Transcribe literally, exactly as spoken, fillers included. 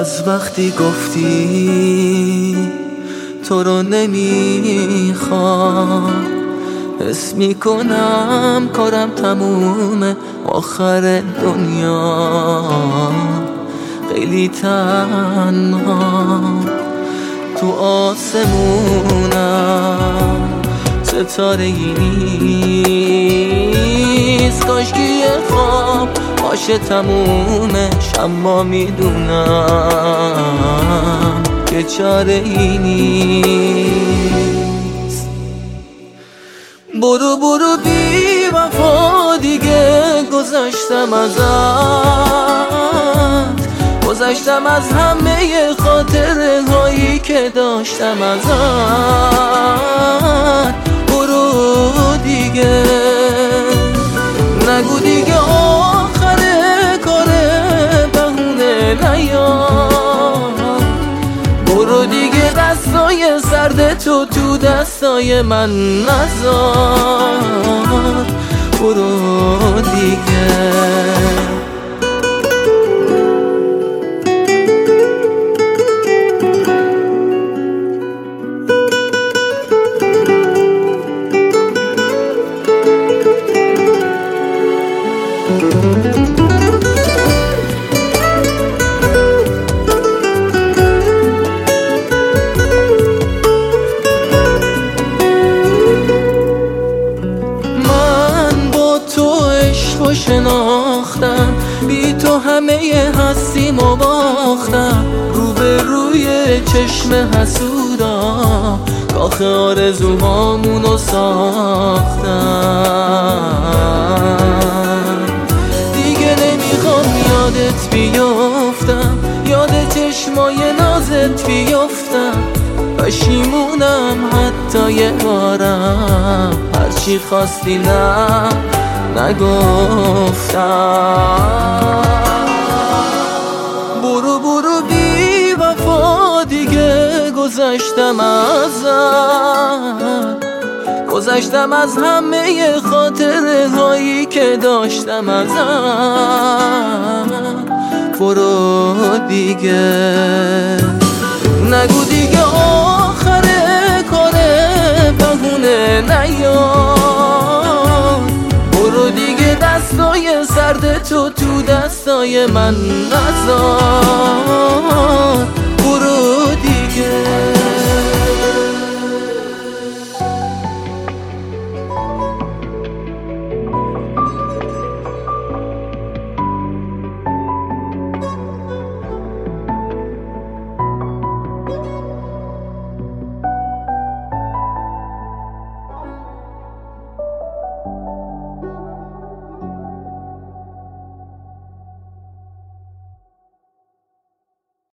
از وقتی گفتی تو رو نمیخوام، حس میکنم کارم تمومه، آخر دنیا خیلی تنها تو آسمونم، ستاره ای نیست کاشکی یه خواب باشه تمومش، اما میدونم که چاره ای نیست. برو برو بی وفا دیگه، گذشتم ازت، گذشتم از همه خاطره هایی که داشتم ازت. برو دیگه، نگو دیگه آخر کاره، بهونه نیار. برو دیگه دستای سرد تو تو دستای من نذار. برو دیگه. من با تو عشق و شناختم، بی تو همه هستیم و باختم. رو به روی چشم حسودا کاخ آرزوهامونو ساختم. دیگه نمیخوام یادت بیافتم، یاد چشمای نازت بیافتم. پشیمونم حتی یه بارم، هرچی خواستی نه نگفتم. برو برو بی وفا دیگه، گذشتم ازت، گذشتم از همه خاطره هایی که داشتم ازت. برو دیگه، نگو دیگه آخر کاره، بهونه نیار. برو دیگه دستای سرد تو تو دستای من نذار.